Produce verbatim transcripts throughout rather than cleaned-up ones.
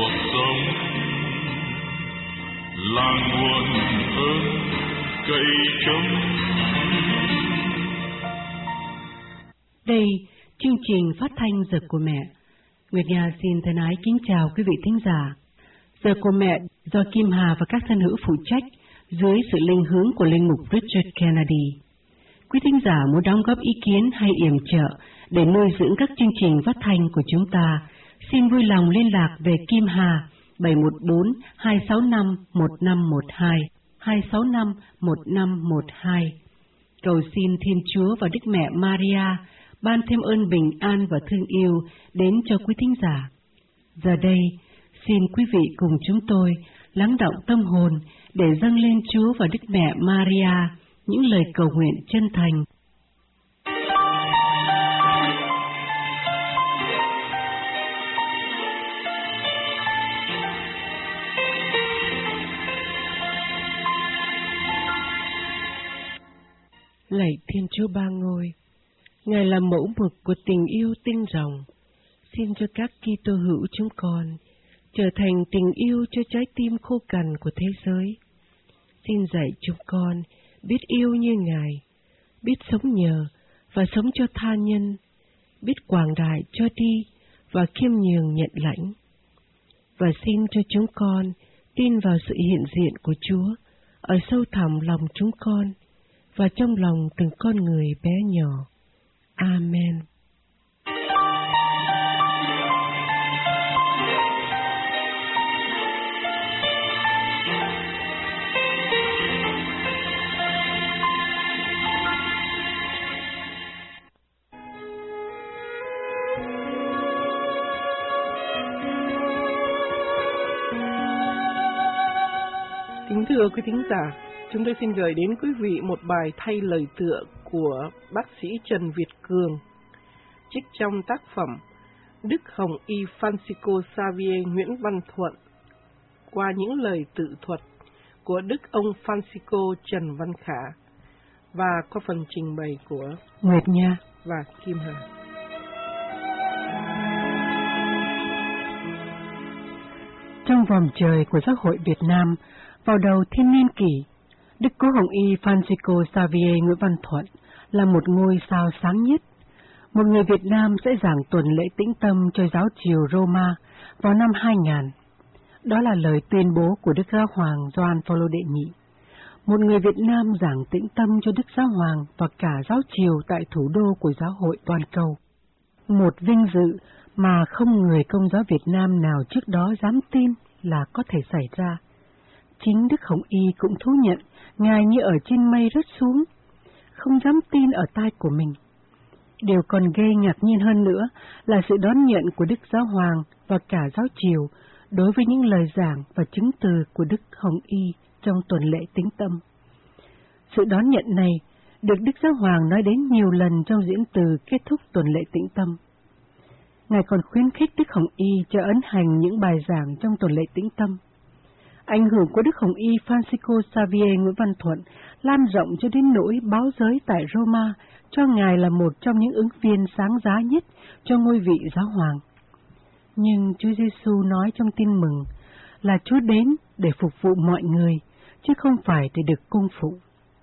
cuộc sống là nguồn ơn cây trống. Đây, chương trình phát thanh Giờ của Mẹ. Nguyệt Nga xin thân ái kính chào quý vị thính giả. Giờ của Mẹ do Kim Hà và các thân hữu phụ trách dưới sự linh hướng của linh mục Richard Kennedy. Quý thính giả muốn đóng góp ý kiến hay yểm trợ để nuôi dưỡng các chương trình phát thanh của chúng ta, xin vui lòng liên lạc về Kim Hà bảy một bốn hai sáu năm một năm một hai, hai sáu năm một năm một hai. Cầu xin Thiên Chúa và Đức Mẹ Maria ban thêm ơn bình an và thương yêu đến cho quý thính giả. Giờ đây, xin quý vị cùng chúng tôi lắng động tâm hồn để dâng lên Chúa và Đức Mẹ Maria những lời cầu nguyện chân thành. Lạy Thiên Chúa Ba Ngôi, Ngài là mẫu mực của tình yêu tinh ròng. Xin cho các Kitô hữu chúng con trở thành tình yêu cho trái tim khô cằn của thế giới. Xin dạy chúng con biết yêu như Ngài, biết sống nhờ và sống cho tha nhân, biết quảng đại cho đi và khiêm nhường nhận lãnh. Và xin cho chúng con tin vào sự hiện diện của Chúa ở sâu thẳm lòng chúng con và trong lòng từng con người bé nhỏ. Amen. Kính thưa quý thính giả, chúng tôi xin gửi đến quý vị một bài thay lời tựa của bác sĩ Trần Việt Cường, trích trong tác phẩm Đức Hồng Y Francisco Xavier Nguyễn Văn Thuận, qua những lời tự thuật của Đức ông Francisco Trần Văn Khả, và qua phần trình bày của Nguyệt Nha và Kim Hà. Trong vòng trời của giáo hội Việt Nam, vào đầu thiên niên kỷ, Đức Cố Hồng Y Francisco Xavier Nguyễn Văn Thuận là một ngôi sao sáng nhất. Một người Việt Nam sẽ giảng tuần lễ tĩnh tâm cho giáo triều Roma vào năm hai nghìn. Đó là lời tuyên bố của Đức Giáo Hoàng Gioan Phaolô đệ nhị. Một người Việt Nam giảng tĩnh tâm cho Đức Giáo Hoàng và cả giáo triều tại thủ đô của giáo hội toàn cầu. Một vinh dự mà không người Công giáo Việt Nam nào trước đó dám tin là có thể xảy ra. Chính Đức Hồng Y cũng thú nhận Ngài như ở trên mây rớt xuống, không dám tin ở tai của mình. Điều còn gây ngạc nhiên hơn nữa là sự đón nhận của Đức Giáo Hoàng và cả giáo triều đối với những lời giảng và chứng từ của Đức Hồng Y trong tuần lễ tĩnh tâm. Sự đón nhận này được Đức Giáo Hoàng nói đến nhiều lần trong diễn từ kết thúc tuần lễ tĩnh tâm. Ngài còn khuyến khích Đức Hồng Y cho ấn hành những bài giảng trong tuần lễ tĩnh tâm. Ảnh hưởng của Đức Hồng Y Francisco Xavier Nguyễn Văn Thuận lan rộng cho đến nỗi báo giới tại Roma cho Ngài là một trong những ứng viên sáng giá nhất cho ngôi vị giáo hoàng. Nhưng Chúa Giêsu nói trong tin mừng là Chúa đến để phục vụ mọi người, chứ không phải để được cung phụng.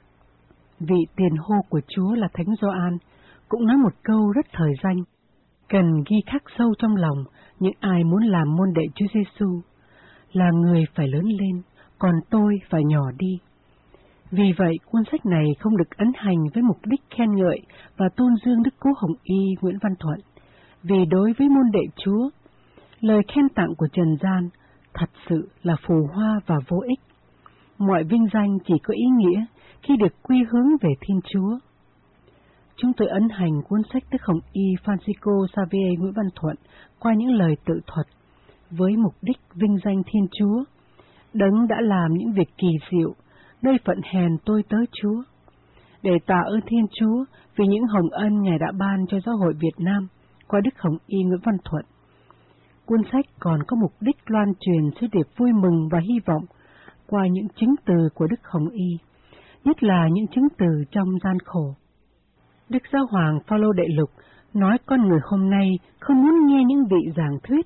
Vị tiền hô của Chúa là Thánh Gioan cũng nói một câu rất thời danh: cần ghi khắc sâu trong lòng những ai muốn làm môn đệ Chúa Giêsu là người phải lớn lên, còn tôi phải nhỏ đi. Vì vậy, cuốn sách này không được ấn hành với mục đích khen ngợi và tôn dương Đức Cố Hồng Y Nguyễn Văn Thuận, vì đối với môn đệ Chúa, lời khen tặng của trần gian thật sự là phù hoa và vô ích. Mọi vinh danh chỉ có ý nghĩa khi được quy hướng về Thiên Chúa. Chúng tôi ấn hành cuốn sách Đức Hồng Y Francisco Xavier Nguyễn Văn Thuận qua những lời tự thuật, với mục đích vinh danh Thiên Chúa, Đấng đã làm những việc kỳ diệu, nơi phận hèn tôi tớ Chúa, để tạ ơn Thiên Chúa vì những hồng ân Ngài đã ban cho giáo hội Việt Nam qua Đức Hồng Y Nguyễn Văn Thuận. Cuốn sách còn có mục đích loan truyền sứ điệp vui mừng và hy vọng qua những chứng từ của Đức Hồng Y, nhất là những chứng từ trong gian khổ. Đức Giáo Hoàng Phaolô đệ lục nói con người hôm nay không muốn nghe những vị giảng thuyết,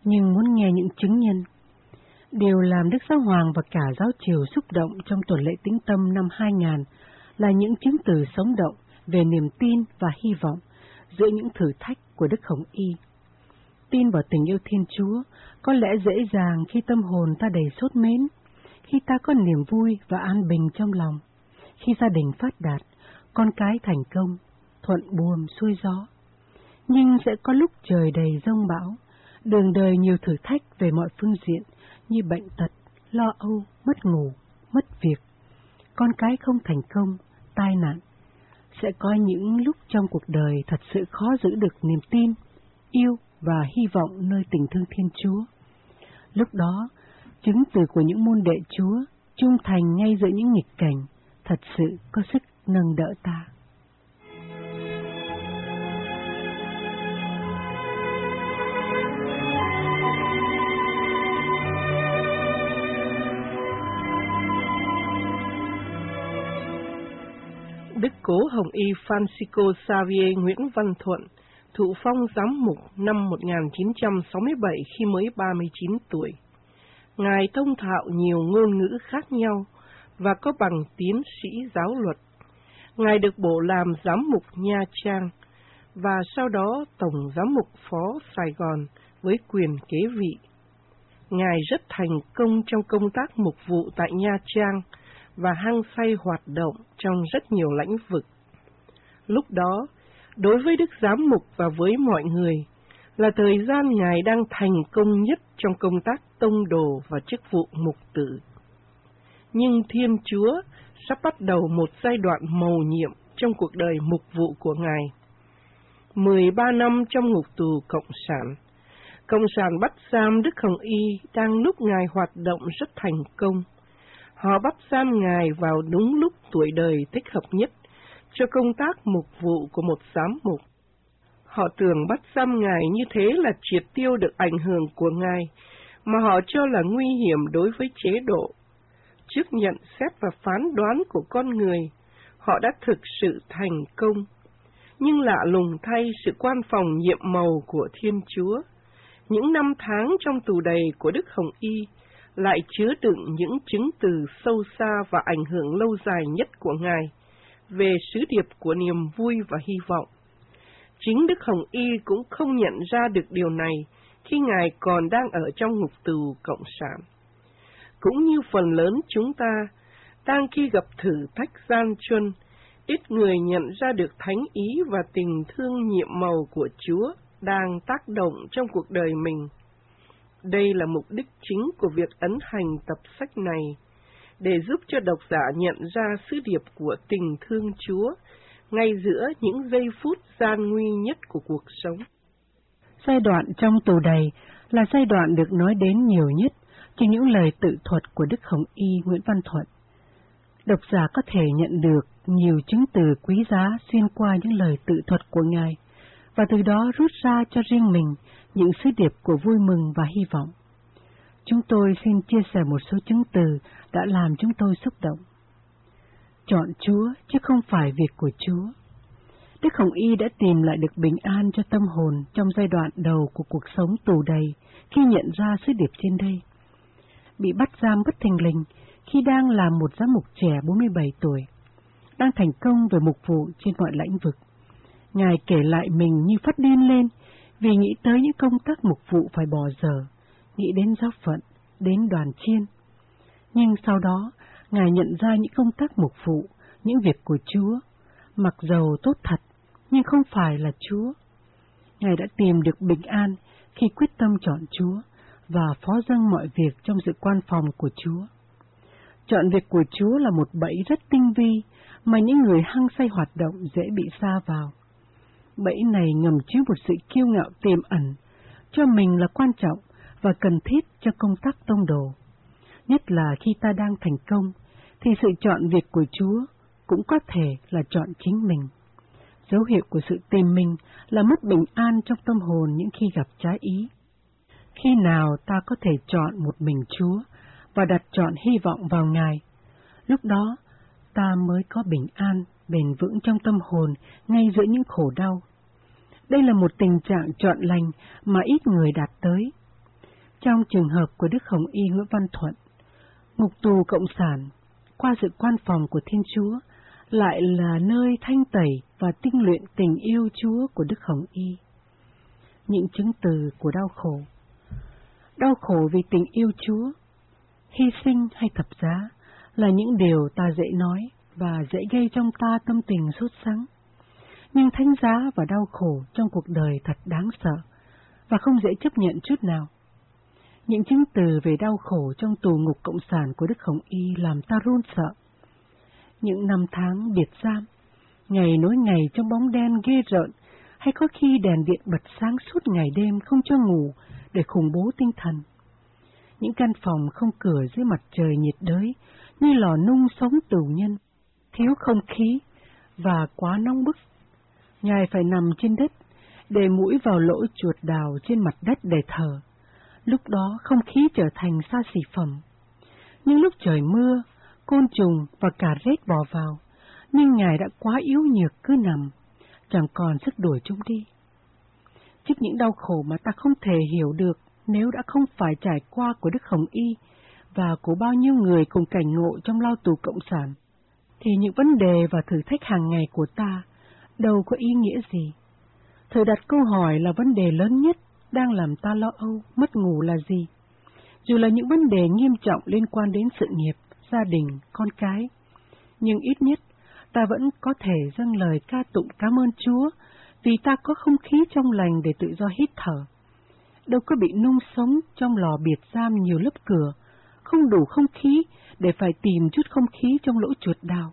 nhưng muốn nghe những chứng nhân. Điều làm Đức Giáo Hoàng và cả giáo triều xúc động trong tuần lễ tĩnh tâm năm hai nghìn là những chứng từ sống động về niềm tin và hy vọng giữa những thử thách của Đức Hồng Y. Tin vào tình yêu Thiên Chúa có lẽ dễ dàng khi tâm hồn ta đầy sốt mến, khi ta có niềm vui và an bình trong lòng, khi gia đình phát đạt, con cái thành công, thuận buồm xuôi gió. Nhưng sẽ có lúc trời đầy giông bão, đường đời nhiều thử thách về mọi phương diện như bệnh tật, lo âu, mất ngủ, mất việc, con cái không thành công, tai nạn. Sẽ có những lúc trong cuộc đời thật sự khó giữ được niềm tin, yêu và hy vọng nơi tình thương Thiên Chúa. Lúc đó, chứng từ của những môn đệ Chúa, trung thành ngay giữa những nghịch cảnh, thật sự có sức nâng đỡ ta. Đức Cố Hồng Y Francisco Xavier Nguyễn Văn Thuận, thụ phong giám mục năm một nghìn chín trăm sáu mươi bảy khi mới ba mươi chín tuổi. Ngài thông thạo nhiều ngôn ngữ khác nhau và có bằng tiến sĩ giáo luật. Ngài được bổ làm giám mục Nha Trang và sau đó tổng giám mục phó Sài Gòn với quyền kế vị. Ngài rất thành công trong công tác mục vụ tại Nha Trang và hăng say hoạt động trong rất nhiều lĩnh vực. Lúc đó, đối với Đức Giám mục và với mọi người, là thời gian Ngài đang thành công nhất trong công tác tông đồ và chức vụ mục tử. Nhưng Thiên Chúa sắp bắt đầu một giai đoạn mầu nhiệm trong cuộc đời mục vụ của Ngài. mười ba năm trong ngục tù Cộng sản, Cộng sản bắt giam Đức Hồng Y đang lúc Ngài hoạt động rất thành công. Họ bắt giam Ngài vào đúng lúc tuổi đời thích hợp nhất cho công tác mục vụ của một giám mục. Họ tưởng bắt giam Ngài như thế là triệt tiêu được ảnh hưởng của Ngài, mà họ cho là nguy hiểm đối với chế độ. Trước nhận xét và phán đoán của con người, họ đã thực sự thành công. Nhưng lạ lùng thay sự quan phòng nhiệm màu của Thiên Chúa, những năm tháng trong tù đầy của Đức Hồng Y lại chứa đựng những chứng từ sâu xa và ảnh hưởng lâu dài nhất của Ngài về sứ điệp của niềm vui và hy vọng. Chính Đức Hồng Y cũng không nhận ra được điều này khi Ngài còn đang ở trong ngục tù Cộng sản. Cũng như phần lớn chúng ta, đang khi gặp thử thách gian truân, ít người nhận ra được thánh ý và tình thương nhiệm màu của Chúa đang tác động trong cuộc đời mình. Đây là mục đích chính của việc ấn hành tập sách này, để giúp cho độc giả nhận ra sứ điệp của tình thương Chúa ngay giữa những giây phút gian nguy nhất của cuộc sống. Giai đoạn trong tù đầy là giai đoạn được nói đến nhiều nhất trong những lời tự thuật của Đức Hồng Y Nguyễn Văn Thuận. Độc giả có thể nhận được nhiều chứng từ quý giá xuyên qua những lời tự thuật của Ngài, và từ đó rút ra cho riêng mình những sứ điệp của vui mừng và hy vọng. Chúng tôi xin chia sẻ một số chứng từ đã làm chúng tôi xúc động. Chọn Chúa chứ không phải việc của Chúa. Đức Hồng Y đã tìm lại được bình an cho tâm hồn trong giai đoạn đầu của cuộc sống tù đầy khi nhận ra sứ điệp trên đây. Bị bắt giam bất thình lình khi đang là một giám mục trẻ bốn mươi bảy tuổi, đang thành công về mục vụ trên mọi lĩnh vực. Ngài kể lại mình như phát điên lên vì nghĩ tới những công tác mục vụ phải bỏ giờ, nghĩ đến giáo phận, đến đoàn chiên. Nhưng sau đó, Ngài nhận ra những công tác mục vụ, những việc của Chúa, mặc dầu tốt thật, nhưng không phải là Chúa. Ngài đã tìm được bình an khi quyết tâm chọn Chúa và phó dâng mọi việc trong sự quan phòng của Chúa. Chọn việc của Chúa là một bẫy rất tinh vi mà những người hăng say hoạt động dễ bị sa vào. Bẫy này ngầm chứa một sự kiêu ngạo tiềm ẩn, cho mình là quan trọng và cần thiết cho công tác tông đồ. Nhất là khi ta đang thành công, thì sự chọn việc của Chúa cũng có thể là chọn chính mình. Dấu hiệu của sự tìm mình là mất bình an trong tâm hồn những khi gặp trái ý. Khi nào ta có thể chọn một mình Chúa và đặt chọn hy vọng vào Ngài, lúc đó ta mới có bình an, bền vững trong tâm hồn ngay giữa những khổ đau. Đây là một tình trạng trọn lành mà ít người đạt tới. Trong trường hợp của Đức Hồng Y Nguyễn Văn Thuận, ngục tù Cộng sản, qua sự quan phòng của Thiên Chúa, lại là nơi thanh tẩy và tinh luyện tình yêu Chúa của Đức Hồng Y. Những chứng từ của đau khổ. Đau khổ vì tình yêu Chúa, hy sinh hay thập giá là những điều ta dễ nói và dễ gây trong ta tâm tình sốt sắng. Nhưng thánh giá và đau khổ trong cuộc đời thật đáng sợ và không dễ chấp nhận chút nào. Những chứng từ về đau khổ trong tù ngục Cộng sản của Đức Hồng Y làm ta run sợ. Những năm tháng biệt giam, ngày nối ngày trong bóng đen ghê rợn, hay có khi đèn điện bật sáng suốt ngày đêm không cho ngủ để khủng bố tinh thần. Những căn phòng không cửa dưới mặt trời nhiệt đới như lò nung sống tù nhân, thiếu không khí và quá nóng bức. Ngài phải nằm trên đất, để mũi vào lỗ chuột đào trên mặt đất để thở. Lúc đó không khí trở thành xa xỉ phẩm. Nhưng lúc trời mưa, côn trùng và cả rết bò vào, nhưng Ngài đã quá yếu nhược cứ nằm, chẳng còn sức đuổi chúng đi. Trước những đau khổ mà ta không thể hiểu được nếu đã không phải trải qua của Đức Hồng Y và của bao nhiêu người cùng cảnh ngộ trong lao tù Cộng sản, thì những vấn đề và thử thách hàng ngày của ta đâu có ý nghĩa gì. Thử đặt câu hỏi là vấn đề lớn nhất đang làm ta lo âu, mất ngủ là gì? Dù là những vấn đề nghiêm trọng liên quan đến sự nghiệp, gia đình, con cái, nhưng ít nhất ta vẫn có thể dâng lời ca tụng cảm ơn Chúa vì ta có không khí trong lành để tự do hít thở. Đâu có bị nung sống trong lò biệt giam nhiều lớp cửa, không đủ không khí để phải tìm chút không khí trong lỗ chuột đào.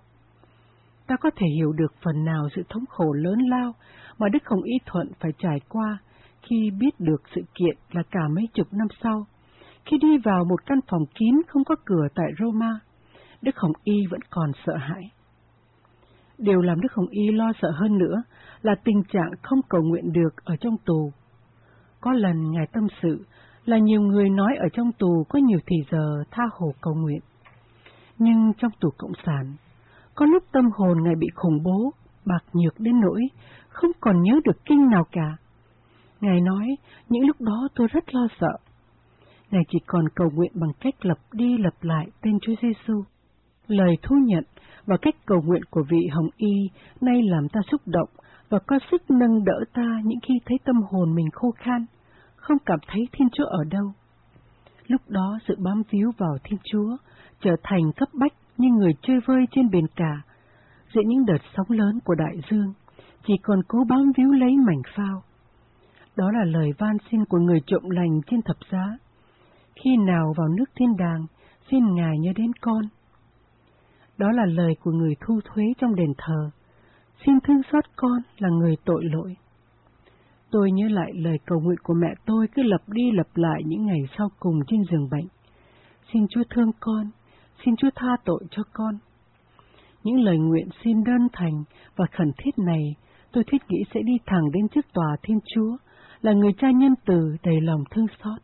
Ta có thể hiểu được phần nào sự thống khổ lớn lao mà Đức Hồng Y Thuận phải trải qua khi biết được sự kiện là cả mấy chục năm sau, khi đi vào một căn phòng kín không có cửa tại Roma, Đức Hồng Y vẫn còn sợ hãi. Điều làm Đức Hồng Y lo sợ hơn nữa là tình trạng không cầu nguyện được ở trong tù. Có lần Ngài tâm sự là nhiều người nói ở trong tù có nhiều thì giờ tha hồ cầu nguyện. Nhưng trong tù Cộng sản, có lúc tâm hồn Ngài bị khủng bố, bạc nhược đến nỗi không còn nhớ được kinh nào cả. Ngài nói, những lúc đó tôi rất lo sợ. Ngài chỉ còn cầu nguyện bằng cách lặp đi lặp lại tên Chúa Giêsu. Lời thu nhận và cách cầu nguyện của vị Hồng Y nay làm ta xúc động và có sức nâng đỡ ta những khi thấy tâm hồn mình khô khan, không cảm thấy Thiên Chúa ở đâu. Lúc đó sự bám víu vào Thiên Chúa trở thành cấp bách như người chơi vơi trên bền cả, giữa những đợt sóng lớn của đại dương, chỉ còn cố bám víu lấy mảnh phao. Đó là lời van xin của người trộm lành trên thập giá. Khi nào vào nước thiên đàng, xin Ngài nhớ đến con. Đó là lời của người thu thuế trong đền thờ. Xin thương xót con là người tội lỗi. Tôi nhớ lại lời cầu nguyện của mẹ tôi cứ lặp đi lặp lại những ngày sau cùng trên giường bệnh. Xin Chúa thương con, xin Chúa tha tội cho con. Những lời nguyện xin đơn thành và khẩn thiết này, tôi thiết nghĩ sẽ đi thẳng đến trước tòa Thiên Chúa, là người cha nhân từ đầy lòng thương xót.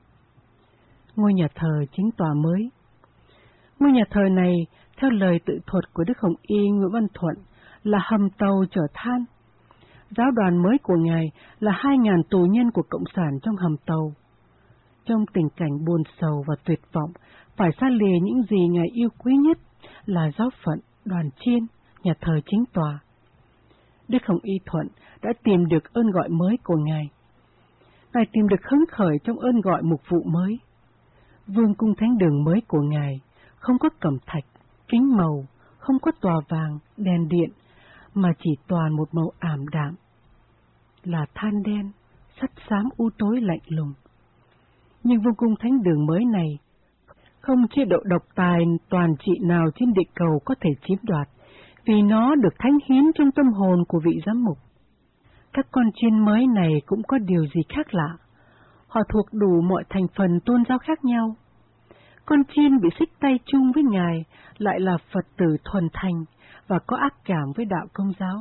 Ngôi nhà thờ chính tòa mới. Ngôi nhà thờ này, theo lời tự thuật của Đức Hồng Y Nguyễn Văn Thuận, là hầm tàu chở than. Giáo đoàn mới của Ngài là hai ngàn tù nhân của Cộng sản trong hầm tàu. Trong tình cảnh buồn sầu và tuyệt vọng, phải xa lìa những gì Ngài yêu quý nhất là giáo phận, đoàn chiên, nhà thờ chính tòa. Đức Hồng Y Thuận đã tìm được ơn gọi mới của Ngài. Ngài tìm được hứng khởi trong ơn gọi mục vụ mới. Vương cung thánh đường mới của Ngài không có cẩm thạch, kính màu, không có tòa vàng, đèn điện, mà chỉ toàn một màu ảm đạm, là than đen, sắt xám u tối lạnh lùng. Nhưng vương cung thánh đường mới này không chế độ độc tài toàn trị nào trên địa cầu có thể chiếm đoạt, vì nó được thánh hiến trong tâm hồn của vị giám mục. Các con chiên mới này cũng có điều gì khác lạ. Họ thuộc đủ mọi thành phần tôn giáo khác nhau. Con chiên bị xích tay chung với Ngài lại là Phật tử thuần thành và có ác cảm với đạo Công giáo.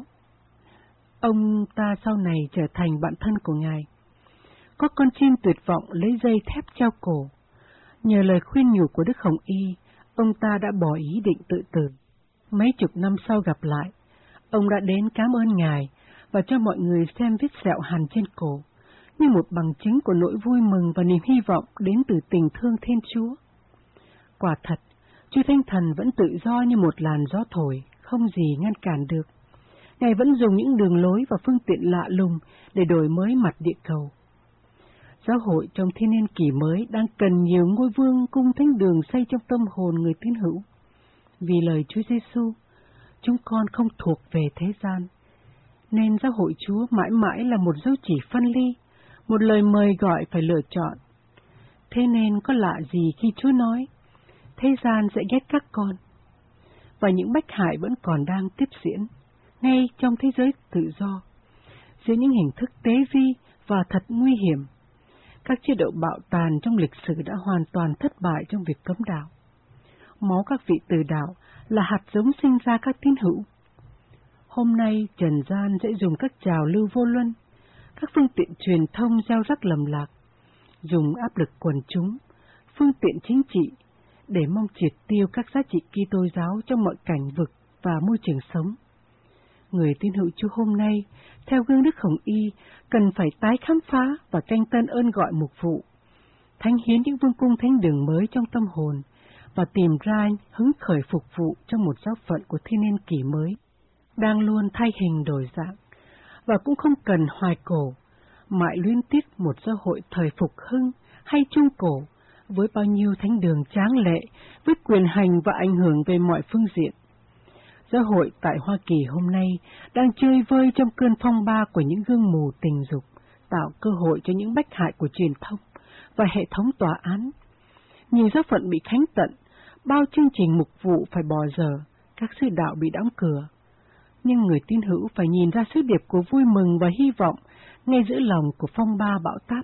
Ông ta sau này trở thành bạn thân của Ngài. Có con chiên tuyệt vọng lấy dây thép treo cổ. Nhờ lời khuyên nhủ của Đức Hồng Y, ông ta đã bỏ ý định tự tử. Mấy chục năm sau gặp lại, ông đã đến cảm ơn Ngài và cho mọi người xem vết sẹo hằn trên cổ, như một bằng chứng của nỗi vui mừng và niềm hy vọng đến từ tình thương Thiên Chúa. Quả thật, Chúa Thánh Thần vẫn tự do như một làn gió thổi, không gì ngăn cản được. Ngài vẫn dùng những đường lối và phương tiện lạ lùng để đổi mới mặt địa cầu. Giáo hội trong thiên niên kỷ mới đang cần nhiều ngôi vương cung thánh đường xây trong tâm hồn người tín hữu. Vì lời Chúa Giêsu, chúng con không thuộc về thế gian, nên giáo hội Chúa mãi mãi là một dấu chỉ phân ly, một lời mời gọi phải lựa chọn. Thế nên có lạ gì khi Chúa nói, thế gian sẽ ghét các con, và những bách hại vẫn còn đang tiếp diễn, ngay trong thế giới tự do, dưới những hình thức tế vi và thật nguy hiểm. Các chế độ bạo tàn trong lịch sử đã hoàn toàn thất bại trong việc cấm đạo. Máu các vị từ đạo là hạt giống sinh ra các tín hữu. Hôm nay, trần gian sẽ dùng các trào lưu vô luân, các phương tiện truyền thông gieo rắc lầm lạc, dùng áp lực quần chúng, phương tiện chính trị, để mong triệt tiêu các giá trị Kitô giáo trong mọi cảnh vực và môi trường sống. Người tín hữu Chúa hôm nay, theo gương Đức Hồng Y, cần phải tái khám phá và canh tân ơn gọi mục vụ, thánh hiến những vương cung thánh đường mới trong tâm hồn, và tìm ra hứng khởi phục vụ trong một giáo phận của thiên niên kỷ mới, đang luôn thay hình đổi dạng, và cũng không cần hoài cổ, mãi luyến tiếc một giáo hội thời phục hưng hay trung cổ, với bao nhiêu thánh đường tráng lệ, với quyền hành và ảnh hưởng về mọi phương diện. Giáo hội tại Hoa Kỳ hôm nay đang chơi vơi trong cơn phong ba của những gương mù tình dục, tạo cơ hội cho những bách hại của truyền thông và hệ thống tòa án. Nhiều giáo phận bị khánh tận, bao chương trình mục vụ phải bỏ dở, các sư đạo bị đóng cửa. Nhưng người tín hữu phải nhìn ra sứ điệp của vui mừng và hy vọng ngay giữa lòng của phong ba bão táp.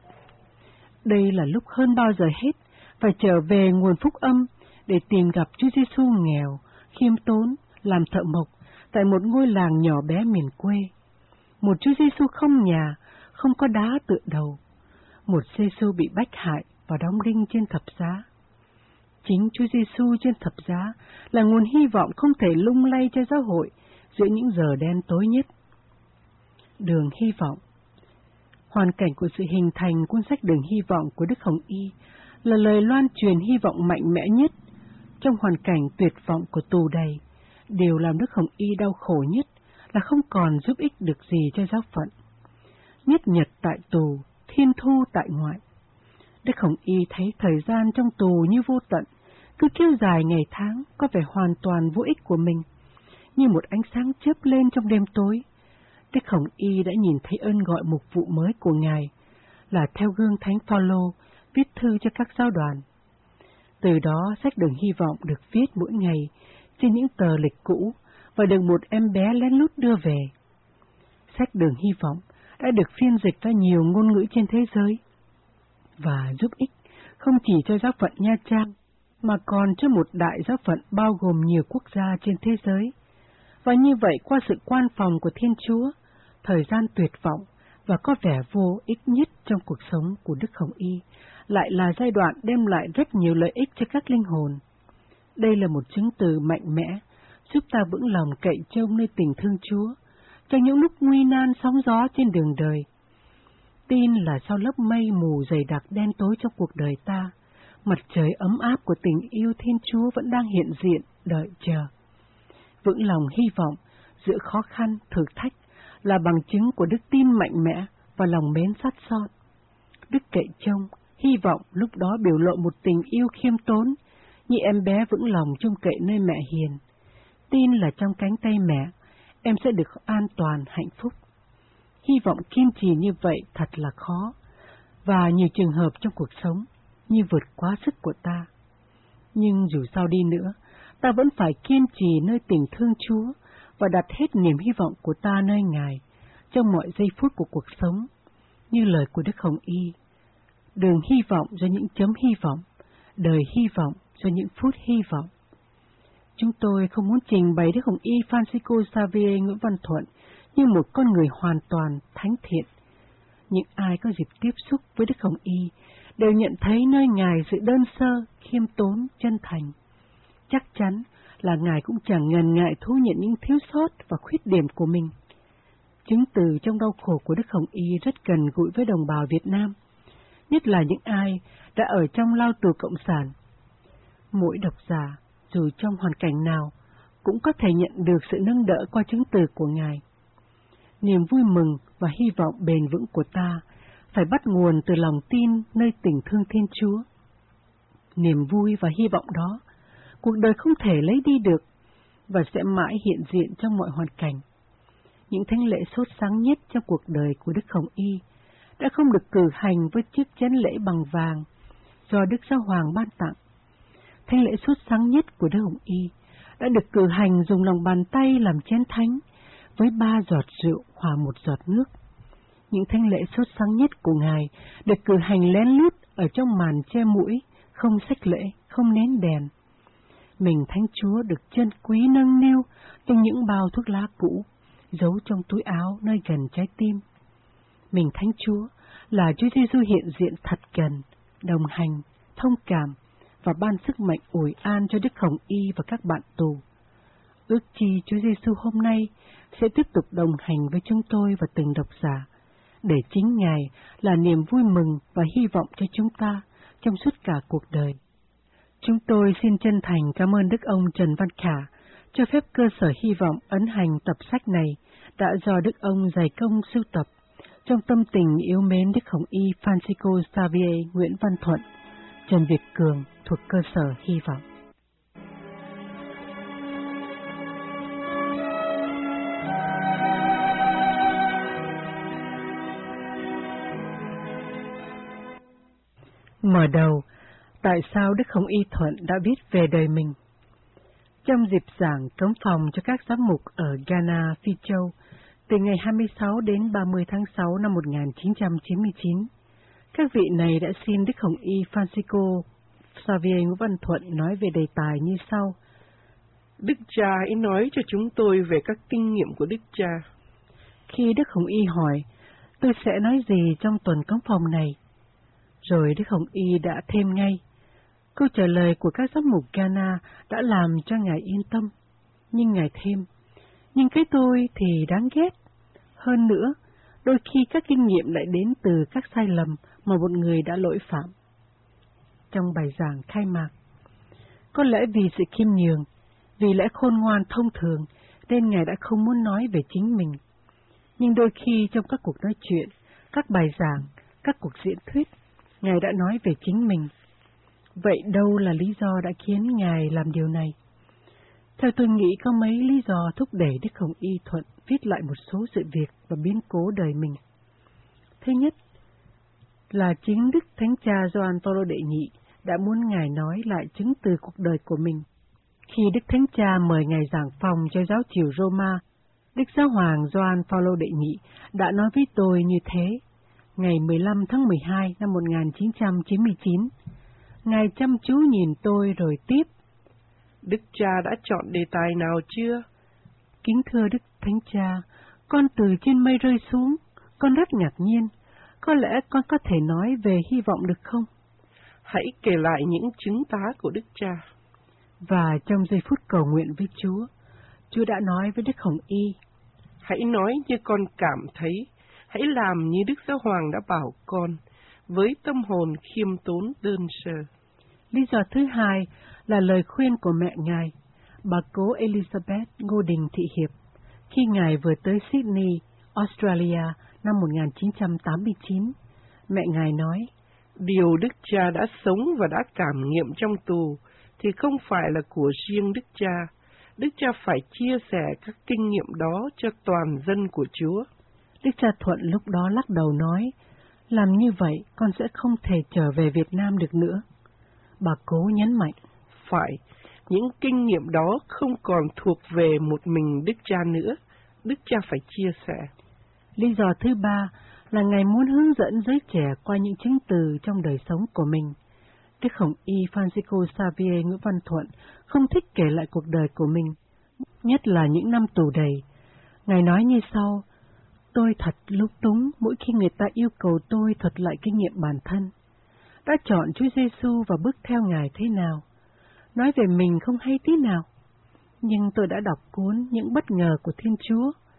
Đây là lúc hơn bao giờ hết phải trở về nguồn phúc âm để tìm gặp Chúa Giêsu nghèo, khiêm tốn, làm thợ mộc tại một ngôi làng nhỏ bé miền quê. Một Chúa Giêsu không nhà, không có đá tựa đầu. Một Giêsu bị bách hại và đóng đinh trên thập giá. Chính Chúa Giêsu trên thập giá là nguồn hy vọng không thể lung lay cho giáo hội giữa những giờ đen tối nhất. Đường hy vọng. Hoàn cảnh của sự hình thành cuốn sách Đường hy vọng của Đức Hồng Y là lời loan truyền hy vọng mạnh mẽ nhất. Trong hoàn cảnh tuyệt vọng của tù đầy, điều làm Đức Hồng Y đau khổ nhất là không còn giúp ích được gì cho giáo phận. Nhất nhật tại tù, thiên thu tại ngoại. Đức Hồng Y thấy thời gian trong tù như vô tận, cứ kéo dài ngày tháng có vẻ hoàn toàn vô ích của mình, như một ánh sáng chớp lên trong đêm tối. Đức Hồng Y đã nhìn thấy ơn gọi mục vụ mới của Ngài, là theo gương Thánh Phaolô viết thư cho các giáo đoàn. Từ đó, sách Đường hy vọng được viết mỗi ngày trên những tờ lịch cũ và được một em bé lén lút đưa về. Sách Đường hy vọng đã được phiên dịch ra nhiều ngôn ngữ trên thế giới và giúp ích không chỉ cho giáo phận Nha Trang mà còn cho một đại giáo phận bao gồm nhiều quốc gia trên thế giới. Và như vậy, qua sự quan phòng của Thiên Chúa, thời gian tuyệt vọng và có vẻ vô ích nhất trong cuộc sống của Đức Hồng Y lại là giai đoạn đem lại rất nhiều lợi ích cho các linh hồn. Đây là một chứng từ mạnh mẽ, giúp ta vững lòng cậy trông nơi tình thương Chúa, trong những lúc nguy nan sóng gió trên đường đời. Tin là sau lớp mây mù dày đặc đen tối trong cuộc đời ta, mặt trời ấm áp của tình yêu Thiên Chúa vẫn đang hiện diện, đợi chờ. Vững lòng hy vọng giữa khó khăn, thử thách là bằng chứng của đức tin mạnh mẽ và lòng mến sát son. Đức cậy trông, hy vọng lúc đó biểu lộ một tình yêu khiêm tốn, như em bé vững lòng trông cậy nơi mẹ hiền. Tin là trong cánh tay mẹ, em sẽ được an toàn, hạnh phúc. Hy vọng kiên trì như vậy thật là khó, và nhiều trường hợp trong cuộc sống như vượt quá sức của ta. Nhưng dù sao đi nữa, ta vẫn phải kiên trì nơi tình thương Chúa và đặt hết niềm hy vọng của ta nơi Ngài trong mọi giây phút của cuộc sống, như lời của Đức Hồng Y. Đường hy vọng do những chấm hy vọng, đời hy vọng do những phút hy vọng. Chúng tôi không muốn trình bày Đức Hồng Y Francisco Xavier Nguyễn Văn Thuận như một con người hoàn toàn thánh thiện. Những ai có dịp tiếp xúc với Đức Hồng Y đều nhận thấy nơi Ngài sự đơn sơ, khiêm tốn, chân thành. Chắc chắn là Ngài cũng chẳng ngần ngại thú nhận những thiếu sót và khuyết điểm của mình. Chứng từ trong đau khổ của Đức Hồng Y rất gần gũi với đồng bào Việt Nam, nhất là những ai đã ở trong lao tù cộng sản. Mỗi độc giả, dù trong hoàn cảnh nào, cũng có thể nhận được sự nâng đỡ qua chứng từ của Ngài. Niềm vui mừng và hy vọng bền vững của ta phải bắt nguồn từ lòng tin nơi tình thương Thiên Chúa. Niềm vui và hy vọng đó, cuộc đời không thể lấy đi được và sẽ mãi hiện diện trong mọi hoàn cảnh. Những thánh lễ sốt sáng nhất trong cuộc đời của Đức Hồng Y đã không được cử hành với chiếc chén lễ bằng vàng do Đức Giáo Hoàng ban tặng. Thánh lễ sốt sáng nhất của Đức Hồng Y đã được cử hành dùng lòng bàn tay làm chén thánh với ba giọt rượu hòa một giọt nước. Những thánh lễ sốt sáng nhất của Ngài được cử hành lén lút ở trong màn che mũi, không xách lễ, không nén đèn. Mình Thánh Chúa được chân quý nâng niu trong những bao thuốc lá cũ, giấu trong túi áo nơi gần trái tim. Mình Thánh Chúa là Chúa Giêsu hiện diện thật gần, đồng hành, thông cảm và ban sức mạnh ủi an cho Đức Hồng Y và các bạn tù. Ước chi Chúa Giêsu hôm nay sẽ tiếp tục đồng hành với chúng tôi và từng độc giả, để chính Ngài là niềm vui mừng và hy vọng cho chúng ta trong suốt cả cuộc đời. Chúng tôi xin chân thành cảm ơn Đức ông Trần Văn Khả cho phép cơ sở hy vọng ấn hành tập sách này đã do Đức ông dày công sưu tập trong tâm tình yêu mến Đức Hồng Y Francisco Xavier Nguyễn Văn Thuận, Trần Việt Cường thuộc cơ sở hy vọng. Mở đầu, tại sao Đức Hồng Y Thuận đã viết về đời mình? Trong dịp giảng cấm phòng cho các giám mục ở Ghana, Phi Châu, từ ngày hai mươi sáu đến ba mươi tháng sáu năm một nghìn chín trăm chín mươi chín, các vị này đã xin Đức Hồng Y Francisco Xavier Nguyễn Văn Thuận nói về đề tài như sau. Đức cha hãy nói cho chúng tôi về các kinh nghiệm của Đức cha. Khi Đức Hồng Y hỏi, tôi sẽ nói gì trong tuần cấm phòng này? Rồi Đức Hồng Y đã thêm ngay. Câu trả lời của các giám mục Ghana đã làm cho Ngài yên tâm. Nhưng Ngài thêm, nhưng cái tôi thì đáng ghét. Hơn nữa, đôi khi các kinh nghiệm lại đến từ các sai lầm mà một người đã lỗi phạm. Trong bài giảng khai mạc, có lẽ vì sự khiêm nhường, vì lẽ khôn ngoan thông thường, nên Ngài đã không muốn nói về chính mình. Nhưng đôi khi trong các cuộc nói chuyện, các bài giảng, các cuộc diễn thuyết, Ngài đã nói về chính mình. Vậy đâu là lý do đã khiến Ngài làm điều này? Theo tôi nghĩ có mấy lý do thúc đẩy Đức Hồng Y Thuận viết lại một số sự việc và biến cố đời mình. Thứ nhất là chính Đức Thánh Cha Gioan Phaolô đệ nhị đã muốn Ngài nói lại chứng từ cuộc đời của mình. Khi Đức Thánh Cha mời Ngài giảng phòng cho giáo triều Roma, Đức Giáo Hoàng Gioan Phaolô đệ nhị đã nói với tôi như thế. Ngày mười lăm tháng mười hai năm một nghìn chín trăm chín mươi chín, Ngài chăm chú nhìn tôi rồi tiếp. Đức cha đã chọn đề tài nào chưa? Kính thưa Đức Thánh Cha, con từ trên mây rơi xuống, con rất ngạc nhiên. Có lẽ con có thể nói về hy vọng được không? Hãy kể lại những chứng tá của Đức cha. Và trong giây phút cầu nguyện với Chúa, Chúa đã nói với Đức Hồng Y. Hãy nói như con cảm thấy, hãy làm như Đức Giáo Hoàng đã bảo con, với tâm hồn khiêm tốn đơn sơ. Lý do thứ hai là lời khuyên của mẹ Ngài, bà cố Elizabeth Ngô Đình Thị Hiệp, khi Ngài vừa tới Sydney, Australia năm một nghìn chín trăm tám mươi chín. Mẹ Ngài nói, điều Đức cha đã sống và đã cảm nghiệm trong tù thì không phải là của riêng Đức cha. Đức cha phải chia sẻ các kinh nghiệm đó cho toàn dân của Chúa. Đức cha Thuận lúc đó lắc đầu nói, làm như vậy con sẽ không thể trở về Việt Nam được nữa. Bà cố nhấn mạnh, phải, những kinh nghiệm đó không còn thuộc về một mình Đức cha nữa, Đức cha phải chia sẻ. Lý do thứ ba là Ngài muốn hướng dẫn giới trẻ qua những chứng từ trong đời sống của mình. Đức Hồng Y Francisco Xavier Nguyễn Văn Thuận không thích kể lại cuộc đời của mình, nhất là những năm tù đầy. Ngài nói như sau, tôi thật lúng túng mỗi khi người ta yêu cầu tôi thuật lại kinh nghiệm bản thân. Đã chọn Chúa Giêsu và bước theo Ngài thế nào? Nói về mình không hay tí nào. Nhưng tôi đã đọc cuốn Những bất ngờ của Thiên Chúa.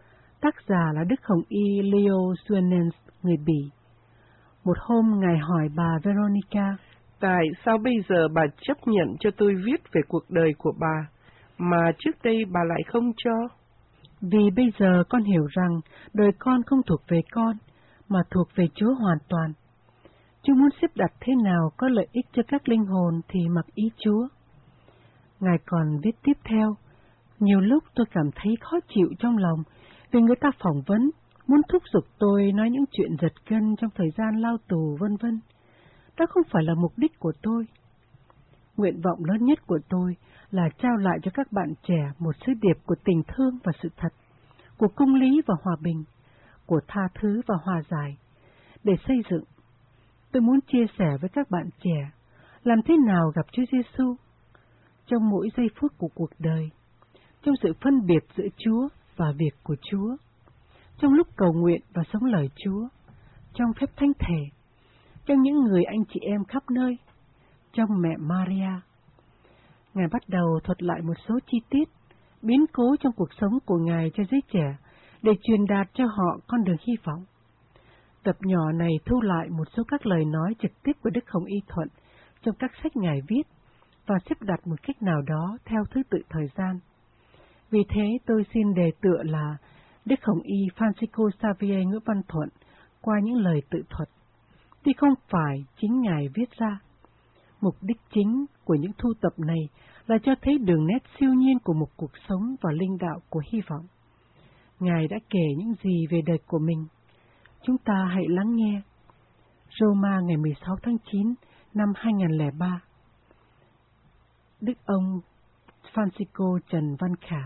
Tác giả là Đức Hồng Y Leo Suenens, người Bỉ. Một hôm, Ngài hỏi bà Veronica, tại sao bây giờ bà chấp nhận cho tôi viết về cuộc đời của bà, mà trước đây bà lại không cho? Vì bây giờ con hiểu rằng đời con không thuộc về con, mà thuộc về Chúa hoàn toàn. Chúa muốn xếp đặt thế nào có lợi ích cho các linh hồn thì mặc ý Chúa. Ngài còn viết tiếp theo, nhiều lúc tôi cảm thấy khó chịu trong lòng vì người ta phỏng vấn, muốn thúc giục tôi nói những chuyện giật gân trong thời gian lao tù vân vân. Đó không phải là mục đích của tôi. Nguyện vọng lớn nhất của tôi là trao lại cho các bạn trẻ một sứ điệp của tình thương và sự thật, của công lý và hòa bình, của tha thứ và hòa giải, để xây dựng. Tôi muốn chia sẻ với các bạn trẻ làm thế nào gặp Chúa Giêsu trong mỗi giây phút của cuộc đời, trong sự phân biệt giữa Chúa và việc của Chúa, trong lúc cầu nguyện và sống lời Chúa, trong phép thánh thể, trong những người anh chị em khắp nơi, trong mẹ Maria. Ngài bắt đầu thuật lại một số chi tiết, biến cố trong cuộc sống của Ngài cho giới trẻ, để truyền đạt cho họ con đường hy vọng. Tập nhỏ này thu lại một số các lời nói trực tiếp của Đức Hồng Y Thuận trong các sách Ngài viết, và xếp đặt một cách nào đó theo thứ tự thời gian. Vì thế tôi xin đề tựa là Đức Hồng Y Francisco Xavier Nguyễn Văn Thuận qua những lời tự thuật, tuy không phải chính Ngài viết ra. Mục đích chính của những thu tập này là cho thấy đường nét siêu nhiên của một cuộc sống và linh đạo của hy vọng. Ngài đã kể những gì về đời của mình. Chúng ta hãy lắng nghe. Roma ngày mười sáu tháng chín năm hai nghìn không trăm lẻ ba. Đức ông Francisco Trần Văn Khả.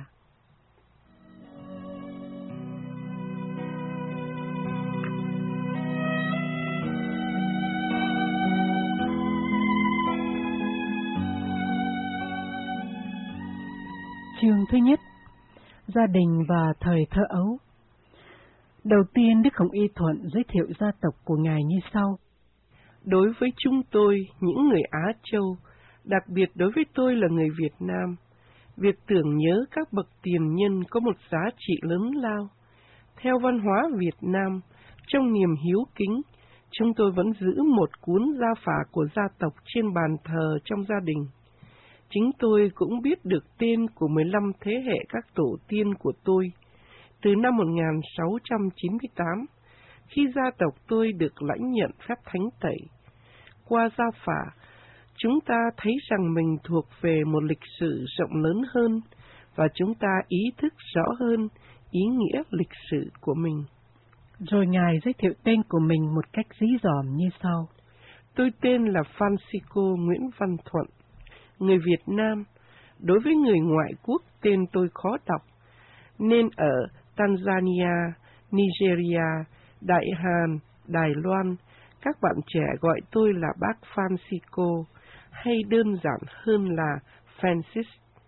Chương thứ nhất, gia đình và thời thơ ấu. Đầu tiên, Đức Hồng Y Thuận giới thiệu gia tộc của Ngài như sau. Đối với chúng tôi, những người Á Châu, đặc biệt đối với tôi là người Việt Nam, việc tưởng nhớ các bậc tiền nhân có một giá trị lớn lao. Theo văn hóa Việt Nam, trong niềm hiếu kính, chúng tôi vẫn giữ một cuốn gia phả của gia tộc trên bàn thờ trong gia đình. Chính tôi cũng biết được tên của mười lăm thế hệ các tổ tiên của tôi, từ năm một nghìn sáu trăm chín mươi tám, khi gia tộc tôi được lãnh nhận phép thánh tẩy. Qua gia phả, chúng ta thấy rằng mình thuộc về một lịch sử rộng lớn hơn, và chúng ta ý thức rõ hơn ý nghĩa lịch sử của mình. Rồi Ngài giới thiệu tên của mình một cách dí dỏm như sau. Tôi tên là Francisco Nguyễn Văn Thuận, người Việt Nam. Đối với người ngoại quốc, tên tôi khó đọc, nên ở Tanzania, Nigeria, Đại Hàn, Đài Loan, các bạn trẻ gọi tôi là bác Francisco, hay đơn giản hơn là Francis.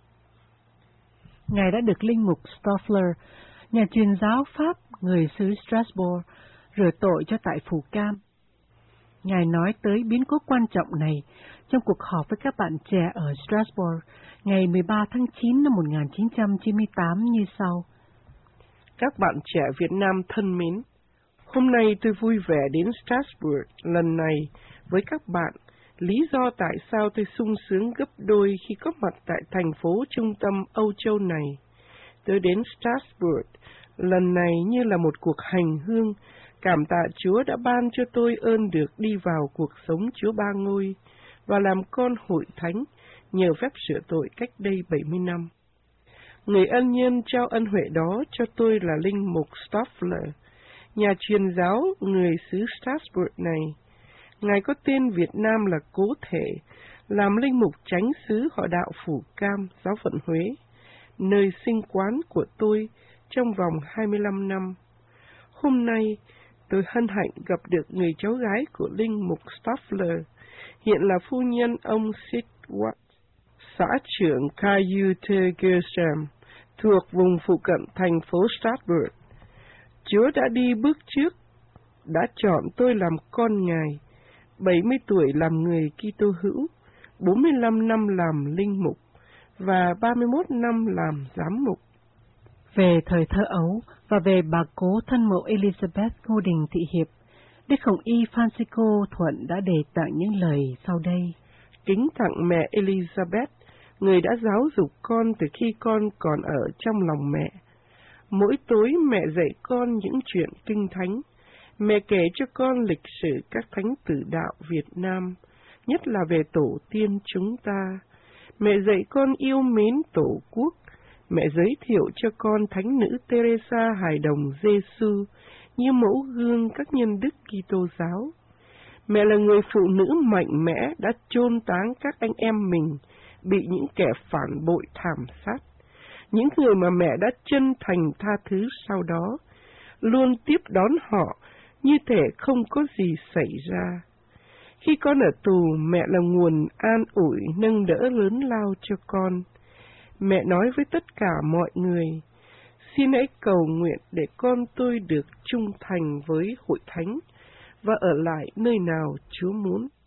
Ngài đã được Linh mục Stoffler, nhà truyền giáo Pháp người xứ Strasbourg, rửa tội cho tại Phù Cam. Ngài nói tới biến cố quan trọng này trong cuộc họp với các bạn trẻ ở Strasbourg ngày mười ba tháng chín năm một nghìn chín trăm chín mươi tám như sau. Các bạn trẻ Việt Nam thân mến, hôm nay tôi vui vẻ đến Strasbourg lần này với các bạn. Lý do tại sao tôi sung sướng gấp đôi khi có mặt tại thành phố trung tâm Âu Châu này. Tôi đến Strasbourg lần này như là một cuộc hành hương, cảm tạ Chúa đã ban cho tôi ơn được đi vào cuộc sống Chúa Ba Ngôi và làm con hội thánh nhờ phép sửa tội cách đây bảy mươi năm. Người ân nhân trao ân huệ đó cho tôi là Linh mục Stoffler, nhà truyền giáo người xứ Strasbourg này. Ngài có tên Việt Nam là Cố Thể, làm linh mục chánh xứ họ đạo Phủ Cam, giáo phận Huế, nơi sinh quán của tôi trong vòng hai mươi lăm năm. Hôm nay, tôi hân hạnh gặp được người cháu gái của linh mục Stoffler, hiện là phu nhân ông Sid Watt, xã trưởng Kaiutergersheim, thuộc vùng phụ cận thành phố Strasbourg. Chúa đã đi bước trước, đã chọn tôi làm con Ngài, bảy mươi tuổi làm người Kitô hữu, bốn mươi lăm năm làm linh mục và ba mươi mốt năm làm giám mục. Về thời thơ ấu và về bà cố thân mẫu Elizabeth Ngô Đình Thị Hiệp, Đức Hồng Y Francisco Thuận đã đề tặng những lời sau đây. Kính tặng mẹ Elizabeth, người đã giáo dục con từ khi con còn ở trong lòng mẹ. Mỗi tối mẹ dạy con những chuyện kinh thánh. Mẹ kể cho con lịch sử các thánh tử đạo Việt Nam, nhất là về tổ tiên chúng ta. Mẹ dạy con yêu mến Tổ quốc. Mẹ giới thiệu cho con thánh nữ Teresa Hài Đồng Giêsu như mẫu gương các nhân đức Kitô giáo. Mẹ là người phụ nữ mạnh mẽ đã chôn táng các anh em mình bị những kẻ phản bội thảm sát. Những người mà mẹ đã chân thành tha thứ sau đó, luôn tiếp đón họ như thể không có gì xảy ra. Khi con ở tù, mẹ là nguồn an ủi nâng đỡ lớn lao cho con. Mẹ nói với tất cả mọi người, xin hãy cầu nguyện để con tôi được trung thành với hội thánh và ở lại nơi nào Chúa muốn.